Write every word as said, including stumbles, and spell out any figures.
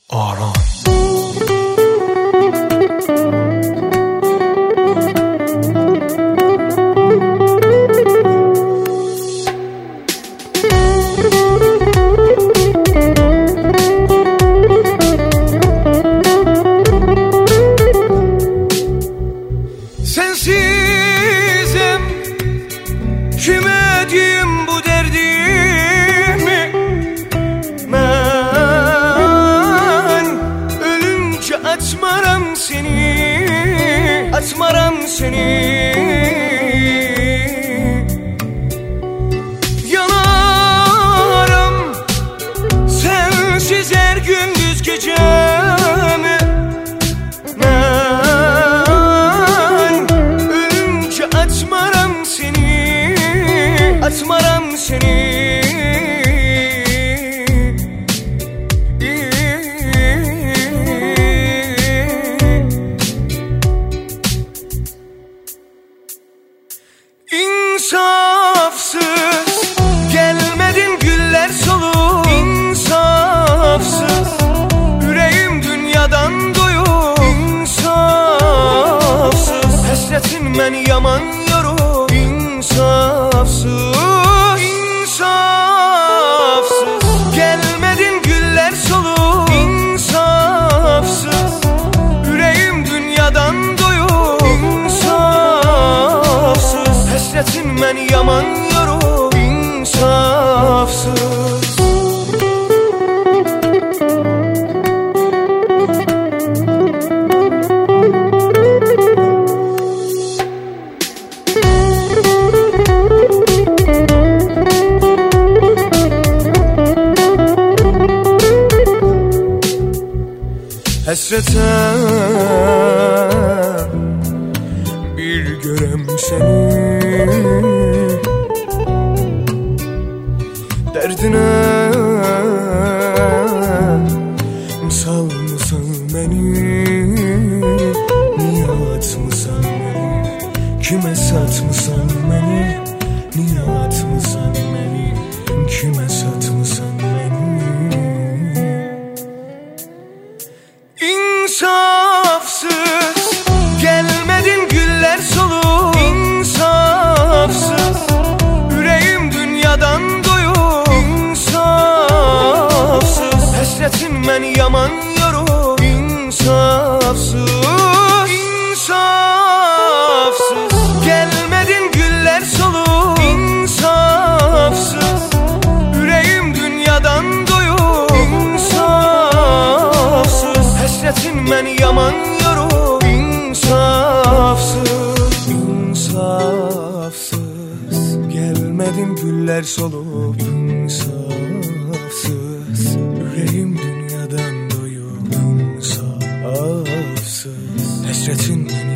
Aran. Sensizim, kime diyeyim bu derdimi? Ben ölünce atmaram seni, atmaram seni. Yanarım sensiz her gündüz gecemi. Atmaram seni, atmaram seni. İnsafsız gelmedin güller solup, İnsafsız yüreğim dünyadan doyup, İnsafsız hasretin beni yaman yorub, İnsafsız, insafsız gelmedin güller solup, İnsafsız yüreğim dünyadan doyup, İnsafsız hasretin beni yaman yorub, İnsafsız. Hasrete bir görem seni, derdine misal mısal beni, niye atmısan beni, kime satmısan beni, niye atmısan beni, kime satmısan beni. İnsafsız gelmedin güller solup, İnsafsız yüreğim dünyadan doyup, İnsafsız hasretin beni yaman yorub, İnsafsız, insafsız gelmedin güller solup, İnsafsız yüreğim dünyadan doyup, İnsafsız hasretin beni yaman yorub, İnsafsız, insafsız gelmedin güller solup, İnsafsız yüreğim dünyadan doyup, İnsafsız hasretin beni